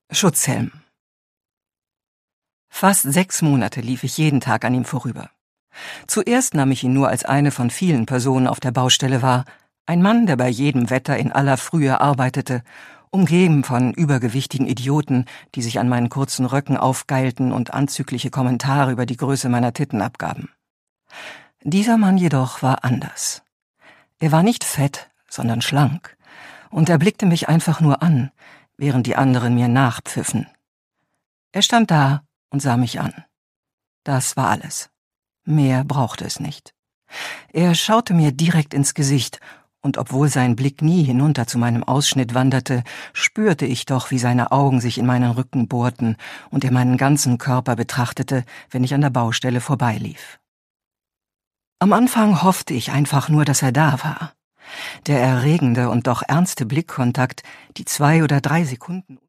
Schutzhelm. Fast 6 Monate lief ich jeden Tag an ihm vorüber. Zuerst nahm ich ihn nur als eine von vielen Personen auf der Baustelle wahr, ein Mann, der bei jedem Wetter in aller Frühe arbeitete, umgeben von übergewichtigen Idioten, die sich an meinen kurzen Röcken aufgeilten und anzügliche Kommentare über die Größe meiner Titten abgaben. Dieser Mann jedoch war anders. Er war nicht fett, sondern schlank, und er blickte mich einfach nur an, während die anderen mir nachpfiffen. Er stand da und sah mich an. Das war alles. Mehr brauchte es nicht. Er schaute mir direkt ins Gesicht, und obwohl sein Blick nie hinunter zu meinem Ausschnitt wanderte, spürte ich doch, wie seine Augen sich in meinen Rücken bohrten und er meinen ganzen Körper betrachtete, wenn ich an der Baustelle vorbeilief. Am Anfang hoffte ich einfach nur, dass er da war. Der erregende und doch ernste Blickkontakt, die 2 oder 3 Sekunden